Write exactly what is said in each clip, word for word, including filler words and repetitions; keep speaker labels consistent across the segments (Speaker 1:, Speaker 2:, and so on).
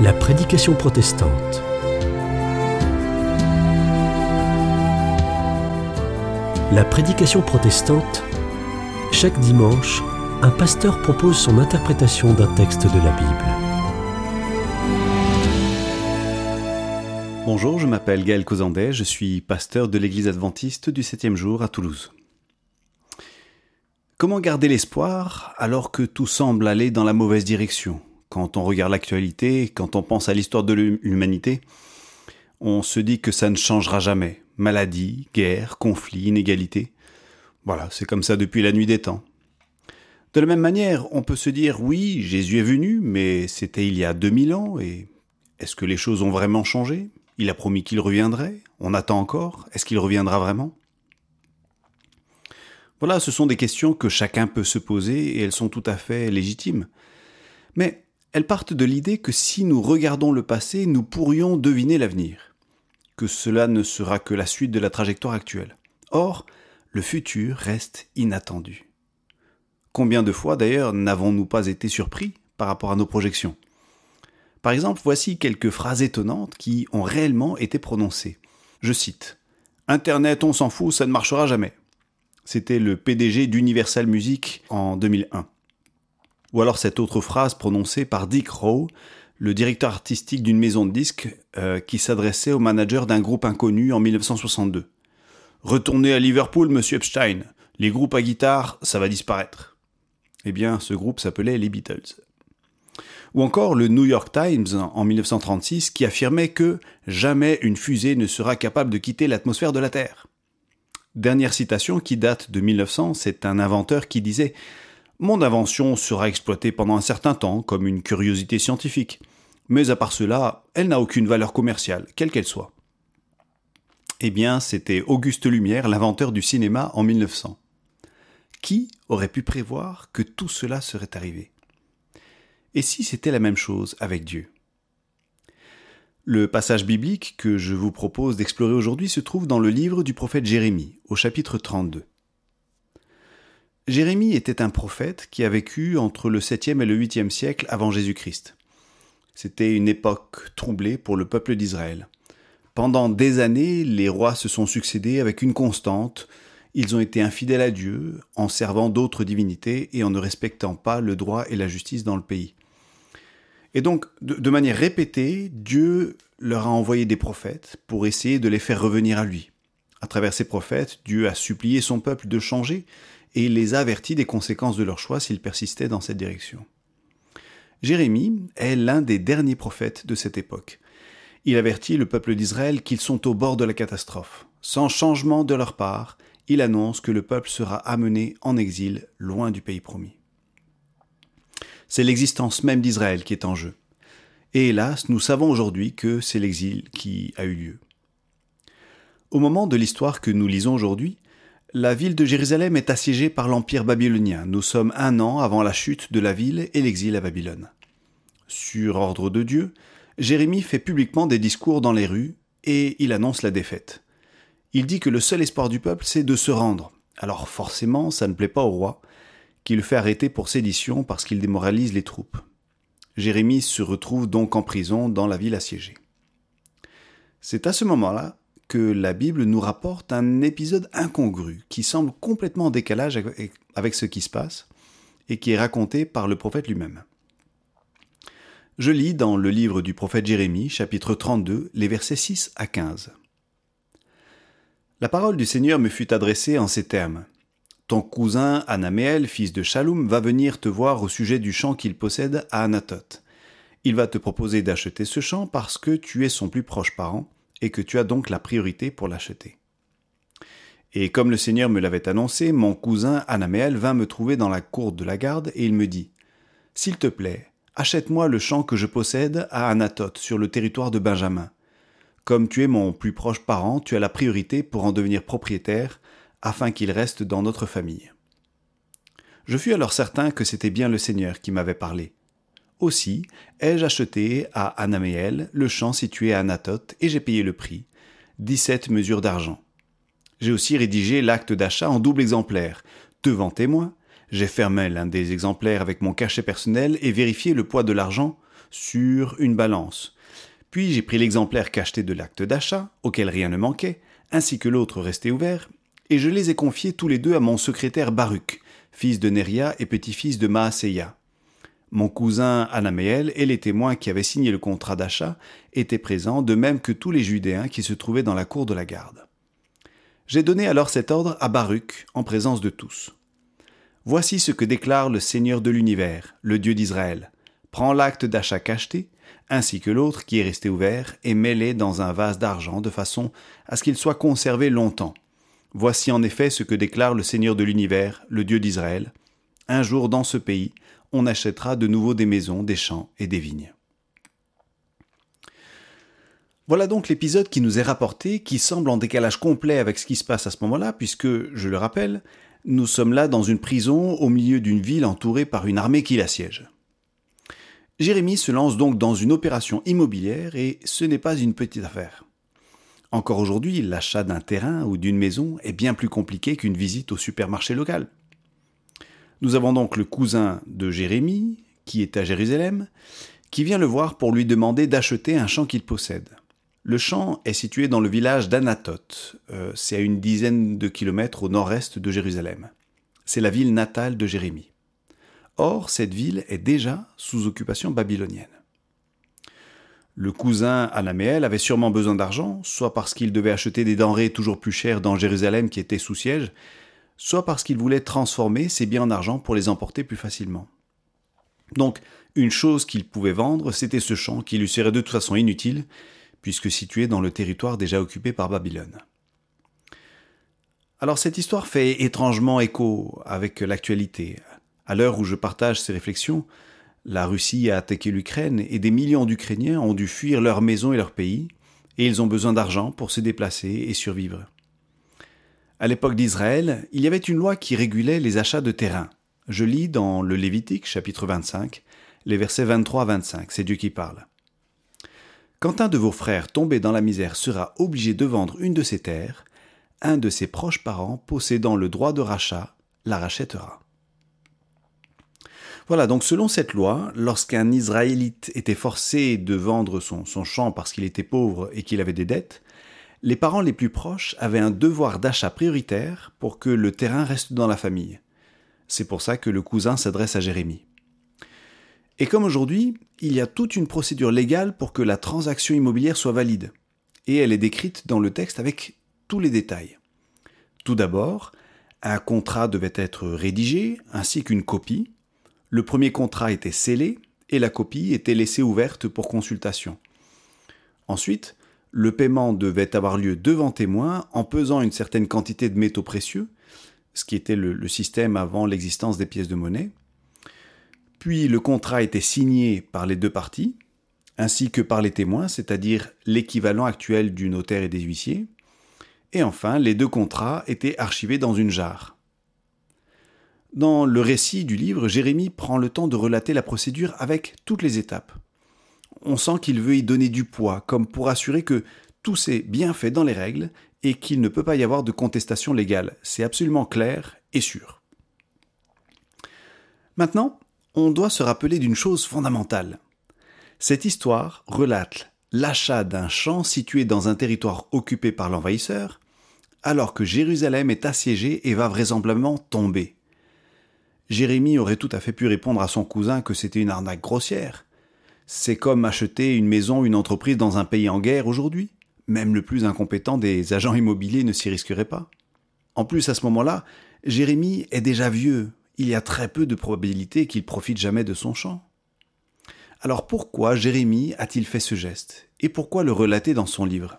Speaker 1: La prédication protestante. La prédication protestante, chaque dimanche, un pasteur propose son interprétation d'un texte de la Bible.
Speaker 2: Bonjour, je m'appelle Gaël Cozandet, je suis pasteur de l'église adventiste du septième jour à Toulouse. Comment garder l'espoir alors que tout semble aller dans la mauvaise direction ? Quand on regarde l'actualité, quand on pense à l'histoire de l'humanité, on se dit que ça ne changera jamais. Maladies, guerres, conflits, inégalités. Voilà, c'est comme ça depuis la nuit des temps. De la même manière, on peut se dire, oui, Jésus est venu, mais c'était il y a deux mille ans, et est-ce que les choses ont vraiment changé ? Il a promis qu'il reviendrait, on attend encore, est-ce qu'il reviendra vraiment ? Voilà, ce sont des questions que chacun peut se poser, et elles sont tout à fait légitimes. Mais elles partent de l'idée que si nous regardons le passé, nous pourrions deviner l'avenir, que cela ne sera que la suite de la trajectoire actuelle. Or, le futur reste inattendu. Combien de fois, d'ailleurs, n'avons-nous pas été surpris par rapport à nos projections ? Par exemple, voici quelques phrases étonnantes qui ont réellement été prononcées. Je cite « Internet, on s'en fout, ça ne marchera jamais ». C'était le P D G d'Universal Music en deux mille un. Ou alors cette autre phrase prononcée par Dick Rowe, le directeur artistique d'une maison de disques euh, qui s'adressait au manager d'un groupe inconnu en dix-neuf cent soixante-deux. « Retournez à Liverpool, monsieur Epstein. Les groupes à guitare, ça va disparaître. » Eh bien, ce groupe s'appelait les Beatles. Ou encore le New York Times en dix-neuf cent trente-six qui affirmait que « jamais une fusée ne sera capable de quitter l'atmosphère de la Terre ». Dernière citation qui date de mille neuf cents, c'est un inventeur qui disait « Mon invention sera exploitée pendant un certain temps comme une curiosité scientifique, mais à part cela, elle n'a aucune valeur commerciale, quelle qu'elle soit. » Eh bien, c'était Auguste Lumière, l'inventeur du cinéma en mille neuf cents. Qui aurait pu prévoir que tout cela serait arrivé ? Et si c'était la même chose avec Dieu ? Le passage biblique que je vous propose d'explorer aujourd'hui se trouve dans le livre du prophète Jérémie, au chapitre trente-deux. Jérémie était un prophète qui a vécu entre le septième et le huitième siècle avant Jésus-Christ. C'était une époque troublée pour le peuple d'Israël. Pendant des années, les rois se sont succédés avec une constante. Ils ont été infidèles à Dieu en servant d'autres divinités et en ne respectant pas le droit et la justice dans le pays. Et donc, de, de manière répétée, Dieu leur a envoyé des prophètes pour essayer de les faire revenir à lui. À travers ces prophètes, Dieu a supplié son peuple de changer et il les a avertis des conséquences de leur choix s'ils persistaient dans cette direction. Jérémie est l'un des derniers prophètes de cette époque. Il avertit le peuple d'Israël qu'ils sont au bord de la catastrophe. Sans changement de leur part, il annonce que le peuple sera amené en exil loin du pays promis. C'est l'existence même d'Israël qui est en jeu. Et hélas, nous savons aujourd'hui que c'est l'exil qui a eu lieu. Au moment de l'histoire que nous lisons aujourd'hui, la ville de Jérusalem est assiégée par l'Empire babylonien. Nous sommes un an avant la chute de la ville et l'exil à Babylone. Sur ordre de Dieu, Jérémie fait publiquement des discours dans les rues et il annonce la défaite. Il dit que le seul espoir du peuple, c'est de se rendre. Alors forcément, ça ne plaît pas au roi, qui le fait arrêter pour sédition parce qu'il démoralise les troupes. Jérémie se retrouve donc en prison dans la ville assiégée. C'est à ce moment-là que la Bible nous rapporte un épisode incongru qui semble complètement en décalage avec ce qui se passe et qui est raconté par le prophète lui-même. Je lis dans le livre du prophète Jérémie, chapitre trente-deux, les versets six à quinze. La parole du Seigneur me fut adressée en ces termes. Ton cousin Anaméel, fils de Shaloum, va venir te voir au sujet du champ qu'il possède à Anathoth. Il va te proposer d'acheter ce champ parce que tu es son plus proche parent et que tu as donc la priorité pour l'acheter. Et comme le Seigneur me l'avait annoncé, mon cousin Anaméel vint me trouver dans la cour de la garde et il me dit « S'il te plaît, achète-moi le champ que je possède à Anathoth sur le territoire de Benjamin. Comme tu es mon plus proche parent, tu as la priorité pour en devenir propriétaire afin qu'il reste dans notre famille. » Je fus alors certain que c'était bien le Seigneur qui m'avait parlé. Aussi ai-je acheté à Anaméel le champ situé à Anathoth et j'ai payé le prix, dix-sept mesures d'argent. J'ai aussi rédigé l'acte d'achat en double exemplaire, devant témoin, J'ai fermé l'un des exemplaires avec mon cachet personnel et vérifié le poids de l'argent sur une balance. Puis j'ai pris l'exemplaire cacheté de l'acte d'achat, auquel rien ne manquait, ainsi que l'autre resté ouvert, et je les ai confiés tous les deux à mon secrétaire Baruch, fils de Néria et petit-fils de Maaseia. Mon cousin Anaméel et les témoins qui avaient signé le contrat d'achat étaient présents, de même que tous les Judéens qui se trouvaient dans la cour de la garde. J'ai donné alors cet ordre à Baruch en présence de tous. « Voici ce que déclare le Seigneur de l'univers, le Dieu d'Israël. Prends l'acte d'achat cacheté, ainsi que l'autre qui est resté ouvert, et mets-les dans un vase d'argent de façon à ce qu'il soit conservé longtemps. Voici en effet ce que déclare le Seigneur de l'univers, le Dieu d'Israël. Un jour dans ce pays, on achètera de nouveau des maisons, des champs et des vignes. » Voilà donc l'épisode qui nous est rapporté, qui semble en décalage complet avec ce qui se passe à ce moment-là, puisque, je le rappelle, nous sommes là dans une prison au milieu d'une ville entourée par une armée qui l'assiège. Jérémie se lance donc dans une opération immobilière et ce n'est pas une petite affaire. Encore aujourd'hui, l'achat d'un terrain ou d'une maison est bien plus compliqué qu'une visite au supermarché local. Nous avons donc le cousin de Jérémie, qui est à Jérusalem, qui vient le voir pour lui demander d'acheter un champ qu'il possède. Le champ est situé dans le village d'Anatoth, euh, c'est à une dizaine de kilomètres au nord-est de Jérusalem. C'est la ville natale de Jérémie. Or, cette ville est déjà sous occupation babylonienne. Le cousin Anaméel avait sûrement besoin d'argent, soit parce qu'il devait acheter des denrées toujours plus chères dans Jérusalem qui était sous siège, soit parce qu'il voulait transformer ses biens en argent pour les emporter plus facilement. Donc, une chose qu'il pouvait vendre, c'était ce champ qui lui serait de toute façon inutile, puisque situé dans le territoire déjà occupé par Babylone. Alors cette histoire fait étrangement écho avec l'actualité. À l'heure où je partage ces réflexions, la Russie a attaqué l'Ukraine et des millions d'Ukrainiens ont dû fuir leur maison et leur pays, et ils ont besoin d'argent pour se déplacer et survivre. À l'époque d'Israël, il y avait une loi qui régulait les achats de terrain. Je lis dans le Lévitique, chapitre vingt-cinq, les versets vingt-trois à vingt-cinq, c'est Dieu qui parle. « Quand un de vos frères tombé dans la misère sera obligé de vendre une de ses terres, un de ses proches parents possédant le droit de rachat la rachètera. » Voilà, donc selon cette loi, lorsqu'un Israélite était forcé de vendre son, son champ parce qu'il était pauvre et qu'il avait des dettes, les parents les plus proches avaient un devoir d'achat prioritaire pour que le terrain reste dans la famille. C'est pour ça que le cousin s'adresse à Jérémie. Et comme aujourd'hui, il y a toute une procédure légale pour que la transaction immobilière soit valide. Et elle est décrite dans le texte avec tous les détails. Tout d'abord, un contrat devait être rédigé, ainsi qu'une copie. Le premier contrat était scellé et la copie était laissée ouverte pour consultation. Ensuite, le paiement devait avoir lieu devant témoin en pesant une certaine quantité de métaux précieux, ce qui était le, le système avant l'existence des pièces de monnaie. Puis le contrat était signé par les deux parties, ainsi que par les témoins, c'est-à-dire l'équivalent actuel du notaire et des huissiers. Et enfin, les deux contrats étaient archivés dans une jarre. Dans le récit du livre, Jérémie prend le temps de relater la procédure avec toutes les étapes. On sent qu'il veut y donner du poids, comme pour assurer que tout s'est bien fait dans les règles et qu'il ne peut pas y avoir de contestation légale. C'est absolument clair et sûr. Maintenant, on doit se rappeler d'une chose fondamentale. Cette histoire relate l'achat d'un champ situé dans un territoire occupé par l'envahisseur, alors que Jérusalem est assiégée et va vraisemblablement tomber. Jérémie aurait tout à fait pu répondre à son cousin que c'était une arnaque grossière. C'est comme acheter une maison ou une entreprise dans un pays en guerre aujourd'hui. Même le plus incompétent des agents immobiliers ne s'y risquerait pas. En plus, à ce moment-là, Jérémie est déjà vieux. Il y a très peu de probabilité qu'il profite jamais de son champ. Alors pourquoi Jérémie a-t-il fait ce geste? Et pourquoi le relater dans son livre?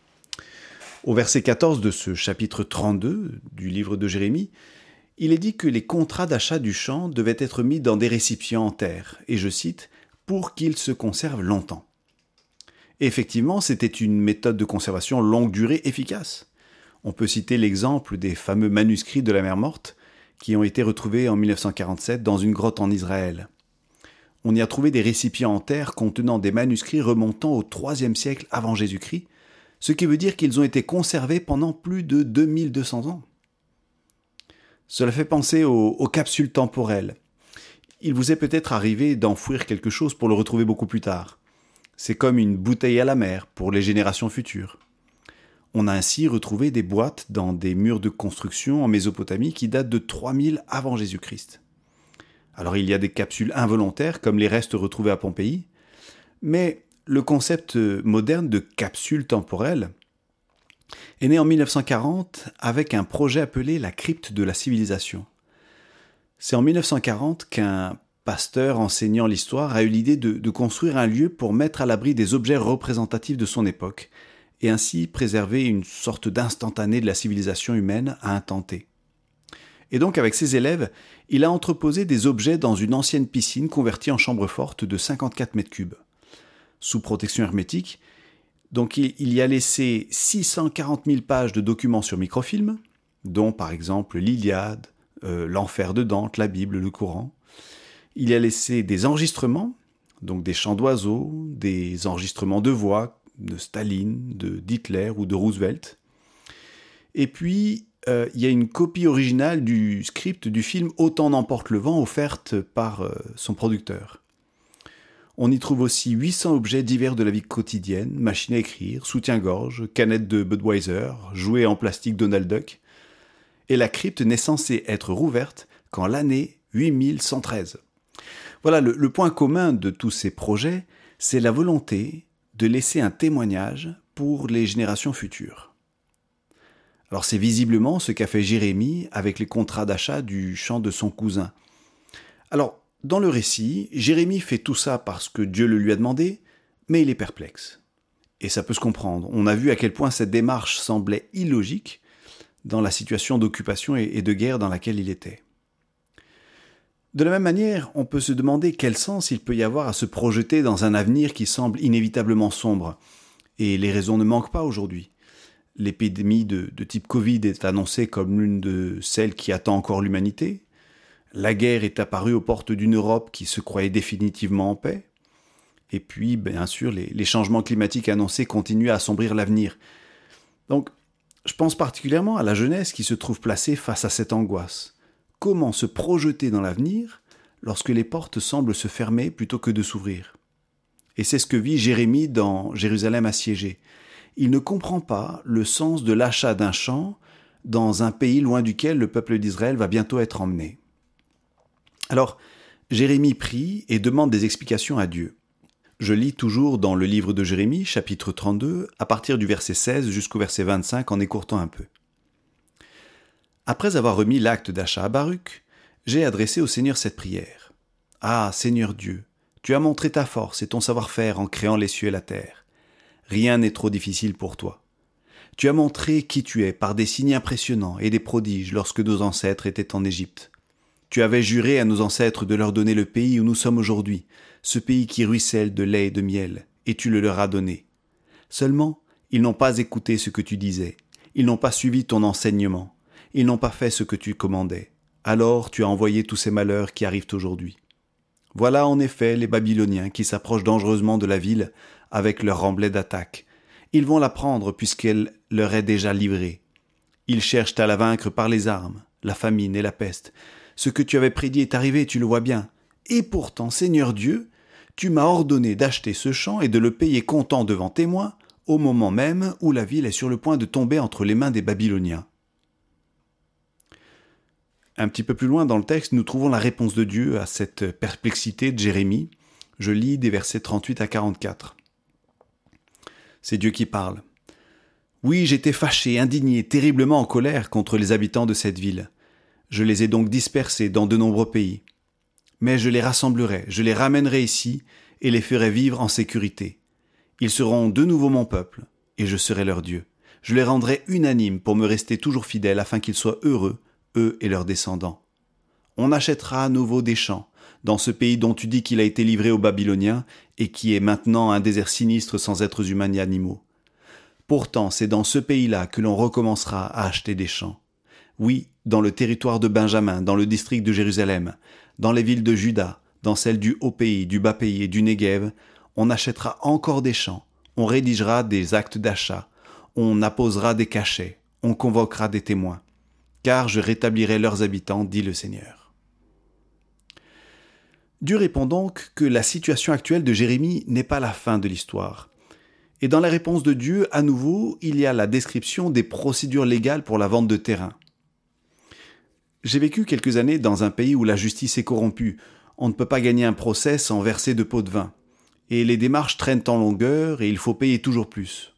Speaker 2: Au verset quatorze de ce chapitre trente-deux du livre de Jérémie, il est dit que les contrats d'achat du champ devaient être mis dans des récipients en terre, et je cite, « pour qu'ils se conservent longtemps ». Et effectivement, c'était une méthode de conservation longue durée efficace. On peut citer l'exemple des fameux manuscrits de la mer Morte qui ont été retrouvés en mille neuf cent quarante-sept dans une grotte en Israël. On y a trouvé des récipients en terre contenant des manuscrits remontant au troisième siècle avant Jésus-Christ, ce qui veut dire qu'ils ont été conservés pendant plus de deux mille deux cents ans. Cela fait penser aux, aux capsules temporelles. Il vous est peut-être arrivé d'enfouir quelque chose pour le retrouver beaucoup plus tard. C'est comme une bouteille à la mer pour les générations futures. On a ainsi retrouvé des boîtes dans des murs de construction en Mésopotamie qui datent de trois mille avant Jésus-Christ. Alors il y a des capsules involontaires comme les restes retrouvés à Pompéi, mais le concept moderne de capsule temporelle est né en mille neuf cent quarante avec un projet appelé la crypte de la civilisation. C'est en mille neuf cent quarante qu'un pasteur enseignant l'histoire a eu l'idée de, de construire un lieu pour mettre à l'abri des objets représentatifs de son époque et ainsi préserver une sorte d'instantané de la civilisation humaine à un temps T. Et donc avec ses élèves, il a entreposé des objets dans une ancienne piscine convertie en chambre forte de cinquante-quatre mètres cubes. Sous protection hermétique, donc il, il y a laissé six cent quarante mille pages de documents sur microfilm, dont par exemple l'Iliade, euh, l'Enfer de Dante, la Bible, le Coran. Il y a laissé des enregistrements, donc des chants d'oiseaux, des enregistrements de voix, de Staline, de d'Hitler ou de Roosevelt. Et puis, euh, il y a une copie originale du script du film Autant n'emporte le vent, offerte par euh, son producteur. On y trouve aussi huit cents objets divers de la vie quotidienne, machines à écrire, soutien-gorge, canettes de Budweiser, jouets en plastique Donald Duck. Et la crypte n'est censée être rouverte qu'en l'année huit mille cent treize. Voilà, le, le point commun de tous ces projets, c'est la volonté de laisser un témoignage pour les générations futures. Alors c'est visiblement ce qu'a fait Jérémie avec les contrats d'achat du champ de son cousin. Alors, dans le récit, Jérémie fait tout ça parce que Dieu le lui a demandé, mais il est perplexe. Et ça peut se comprendre. On a vu à quel point cette démarche semblait illogique dans la situation d'occupation et de guerre dans laquelle il était. De la même manière, on peut se demander quel sens il peut y avoir à se projeter dans un avenir qui semble inévitablement sombre. Et les raisons ne manquent pas aujourd'hui. L'épidémie de, de type Covid est annoncée comme l'une de celles qui attend encore l'humanité. La guerre est apparue aux portes d'une Europe qui se croyait définitivement en paix. Et puis, bien sûr, les, les changements climatiques annoncés continuent à assombrir l'avenir. Donc, je pense particulièrement à la jeunesse qui se trouve placée face à cette angoisse. Comment se projeter dans l'avenir lorsque les portes semblent se fermer plutôt que de s'ouvrir? Et c'est ce que vit Jérémie dans Jérusalem assiégée. Il ne comprend pas le sens de l'achat d'un champ dans un pays loin duquel le peuple d'Israël va bientôt être emmené. Alors, Jérémie prie et demande des explications à Dieu. Je lis toujours dans le livre de Jérémie, chapitre trente-deux, à partir du verset seize jusqu'au verset vingt-cinq, en écourtant un peu. Après avoir remis l'acte d'achat à Baruch, j'ai adressé au Seigneur cette prière. « Ah, Seigneur Dieu, tu as montré ta force et ton savoir-faire en créant les cieux et la terre. Rien n'est trop difficile pour toi. Tu as montré qui tu es par des signes impressionnants et des prodiges lorsque nos ancêtres étaient en Égypte. Tu avais juré à nos ancêtres de leur donner le pays où nous sommes aujourd'hui, ce pays qui ruisselle de lait et de miel, et tu le leur as donné. Seulement, ils n'ont pas écouté ce que tu disais, ils n'ont pas suivi ton enseignement. Ils n'ont pas fait ce que tu commandais. Alors tu as envoyé tous ces malheurs qui arrivent aujourd'hui. Voilà en effet les Babyloniens qui s'approchent dangereusement de la ville avec leur remblai d'attaque. Ils vont la prendre puisqu'elle leur est déjà livrée. Ils cherchent à la vaincre par les armes, la famine et la peste. Ce que tu avais prédit est arrivé, tu le vois bien. Et pourtant, Seigneur Dieu, tu m'as ordonné d'acheter ce champ et de le payer comptant devant témoins au moment même où la ville est sur le point de tomber entre les mains des Babyloniens. Un petit peu plus loin dans le texte, nous trouvons la réponse de Dieu à cette perplexité de Jérémie. Je lis des versets trente-huit à quarante-quatre. C'est Dieu qui parle. « Oui, j'étais fâché, indigné, terriblement en colère contre les habitants de cette ville. Je les ai donc dispersés dans de nombreux pays. Mais je les rassemblerai, je les ramènerai ici et les ferai vivre en sécurité. Ils seront de nouveau mon peuple, et je serai leur Dieu. Je les rendrai unanimes pour me rester toujours fidèles afin qu'ils soient heureux, eux et leurs descendants. On achètera à nouveau des champs, dans ce pays dont tu dis qu'il a été livré aux Babyloniens et qui est maintenant un désert sinistre sans êtres humains ni animaux. Pourtant, c'est dans ce pays-là que l'on recommencera à acheter des champs. Oui, dans le territoire de Benjamin, dans le district de Jérusalem, dans les villes de Juda, dans celles du haut pays, du bas pays et du Néguev, on achètera encore des champs, on rédigera des actes d'achat, on apposera des cachets, on convoquera des témoins. car je rétablirai leurs habitants, dit le Seigneur. » Dieu répond donc que la situation actuelle de Jérémie n'est pas la fin de l'histoire. Et dans la réponse de Dieu, à nouveau, il y a la description des procédures légales pour la vente de terrain. J'ai vécu quelques années dans un pays où la justice est corrompue. On ne peut pas gagner un procès sans verser de pots de vin. Et les démarches traînent en longueur et il faut payer toujours plus.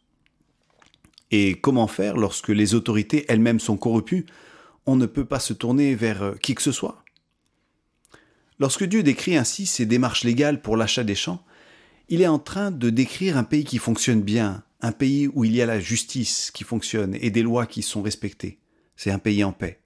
Speaker 2: Et comment faire lorsque les autorités elles-mêmes sont corrompues? On ne peut pas se tourner vers qui que ce soit. Lorsque Dieu décrit ainsi ces démarches légales pour l'achat des champs, il est en train de décrire un pays qui fonctionne bien, un pays où il y a la justice qui fonctionne et des lois qui sont respectées. C'est un pays en paix.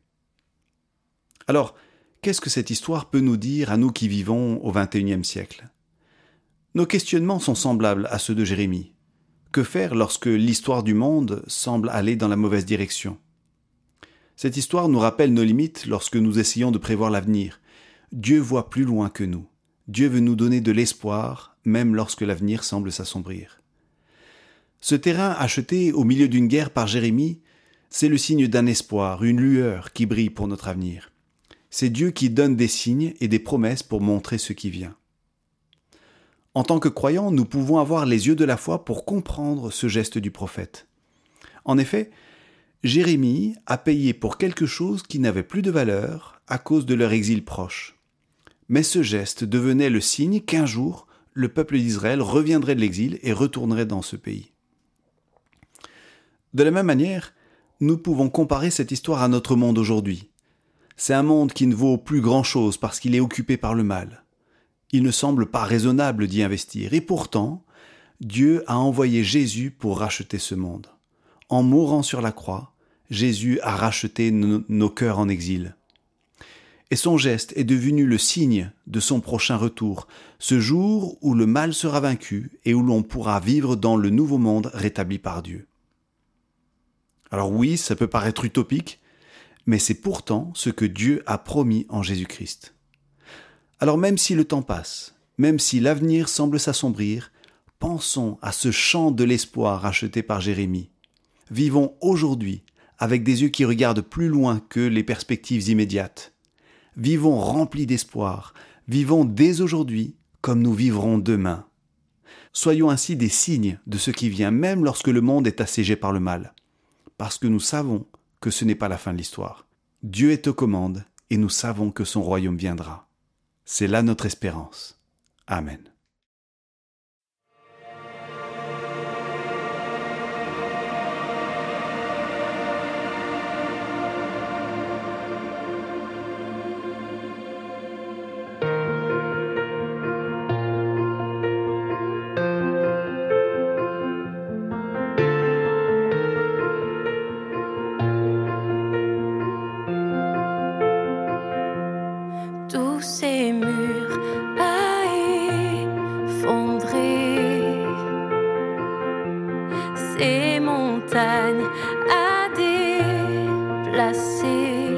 Speaker 2: Alors, qu'est-ce que cette histoire peut nous dire à nous qui vivons au vingt et unième siècle? Nos questionnements sont semblables à ceux de Jérémie. Que faire lorsque l'histoire du monde semble aller dans la mauvaise direction? Cette histoire nous rappelle nos limites lorsque nous essayons de prévoir l'avenir. Dieu voit plus loin que nous. Dieu veut nous donner de l'espoir, même lorsque l'avenir semble s'assombrir. Ce terrain acheté au milieu d'une guerre par Jérémie, c'est le signe d'un espoir, une lueur qui brille pour notre avenir. C'est Dieu qui donne des signes et des promesses pour montrer ce qui vient. En tant que croyants, nous pouvons avoir les yeux de la foi pour comprendre ce geste du prophète. En effet, Jérémie a payé pour quelque chose qui n'avait plus de valeur à cause de leur exil proche. Mais ce geste devenait le signe qu'un jour, le peuple d'Israël reviendrait de l'exil et retournerait dans ce pays. De la même manière, nous pouvons comparer cette histoire à notre monde aujourd'hui. C'est un monde qui ne vaut plus grand-chose parce qu'il est occupé par le mal. Il ne semble pas raisonnable d'y investir. Et pourtant, Dieu a envoyé Jésus pour racheter ce monde. En mourant sur la croix, Jésus a racheté no- nos cœurs en exil. Et son geste est devenu le signe de son prochain retour, ce jour où le mal sera vaincu et où l'on pourra vivre dans le nouveau monde rétabli par Dieu. Alors oui, ça peut paraître utopique, mais c'est pourtant ce que Dieu a promis en Jésus-Christ. Alors même si le temps passe, même si l'avenir semble s'assombrir, pensons à ce chant de l'espoir acheté par Jérémie. Vivons aujourd'hui avec des yeux qui regardent plus loin que les perspectives immédiates. Vivons remplis d'espoir, vivons dès aujourd'hui comme nous vivrons demain. Soyons ainsi des signes de ce qui vient, même lorsque le monde est assiégé par le mal, parce que nous savons que ce n'est pas la fin de l'histoire. Dieu est aux commandes et nous savons que son royaume viendra. C'est là notre espérance. Amen.
Speaker 3: Tous ces murs à effondrer, ces montagnes à déplacer.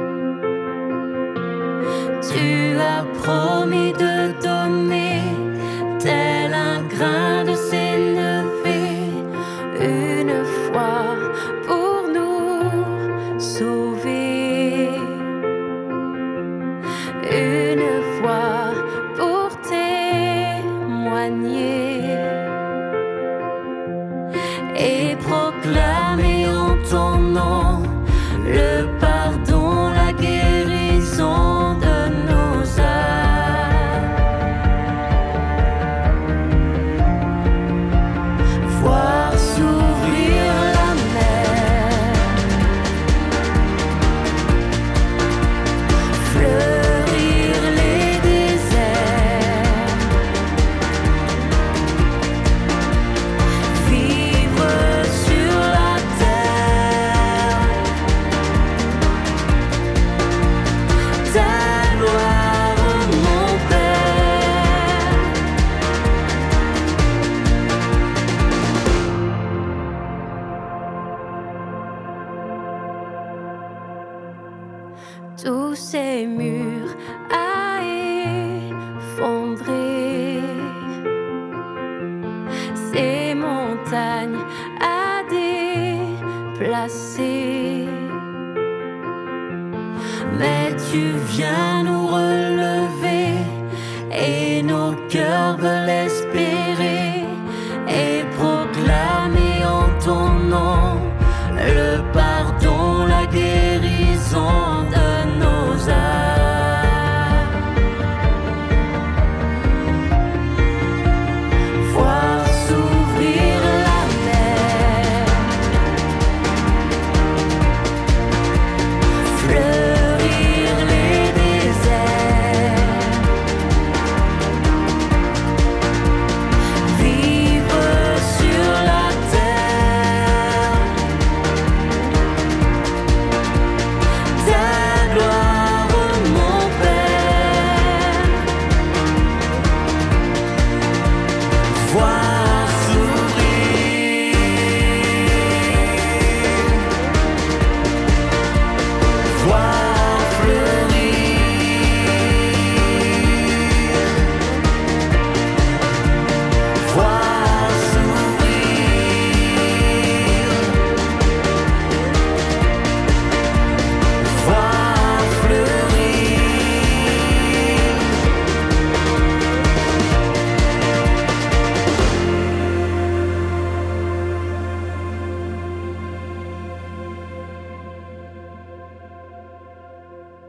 Speaker 3: Tu as promis de donner tel un grain de s'élever une fois pour nous sauver. Une voix pour témoigner et proclamer en ton nom le pardon, la guérison de nos âmes. Voir s'ouvrir la mer, fleurir tu viens nous